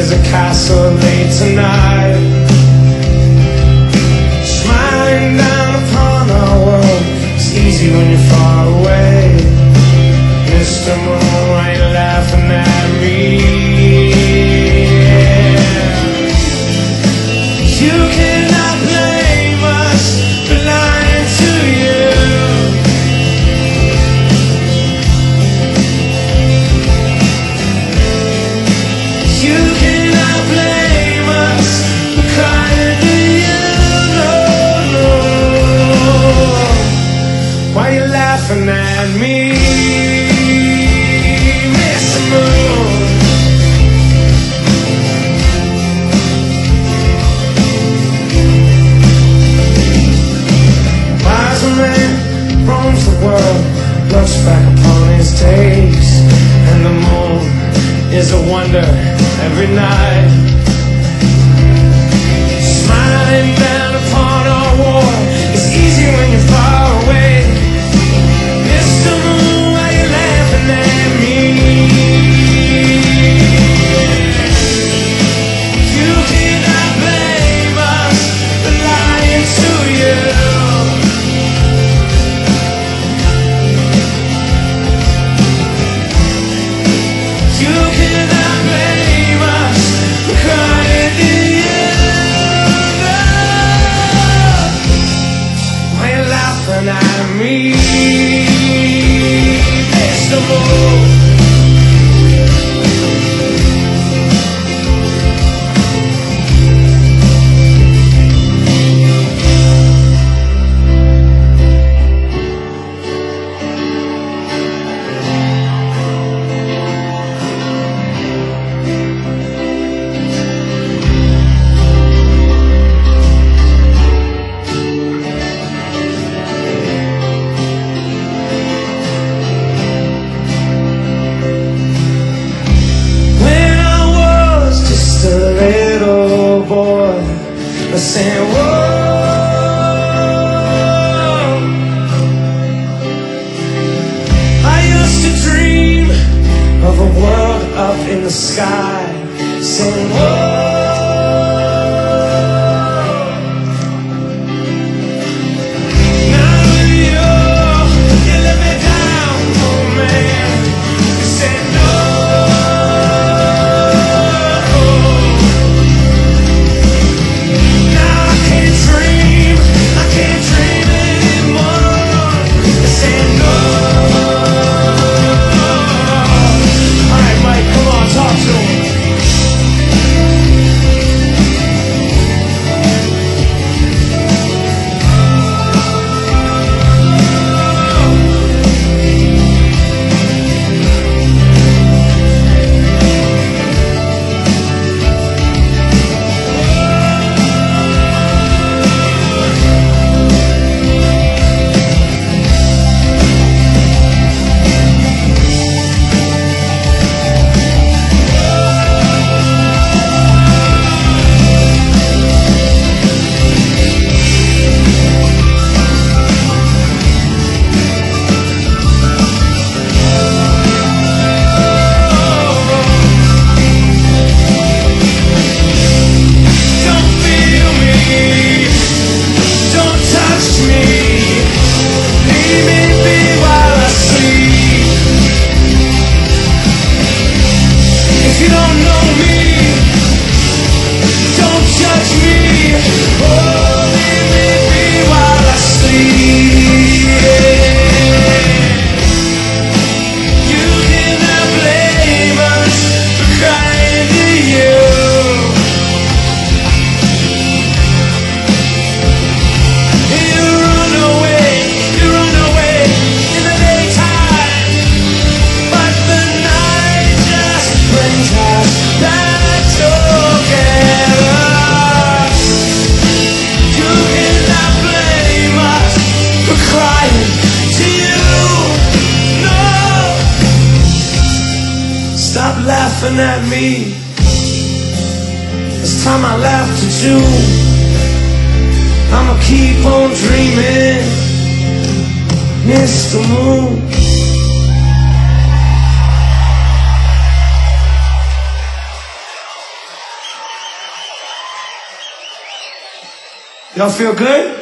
there's a castle late tonight, smiling down upon our world. It's easy when you're far away. Mr. Moon, why you laughing at me? You cannot blame us for lying to you. You cannot blame us for crying to you. No, no. Why you laughing at me, Mr. Moon? Wise man roams the world, looks back upon his days, and the moon is a wonder every night, smiling down upon our war. It's easy when you're far away. Mr. Moon, why you laughing at me? You cannot blame us for lying to you. You cannot blame us for crying to you. No. Why you laughing at me, Mr. Moon? Saying, whoa, I used to dream of a world up in the sky, saying, whoa. Now you let me down, oh man. You said no. Laughing at me. It's time I laughed at you. I'ma keep on dreaming, Mr. Moon. Y'all feel good?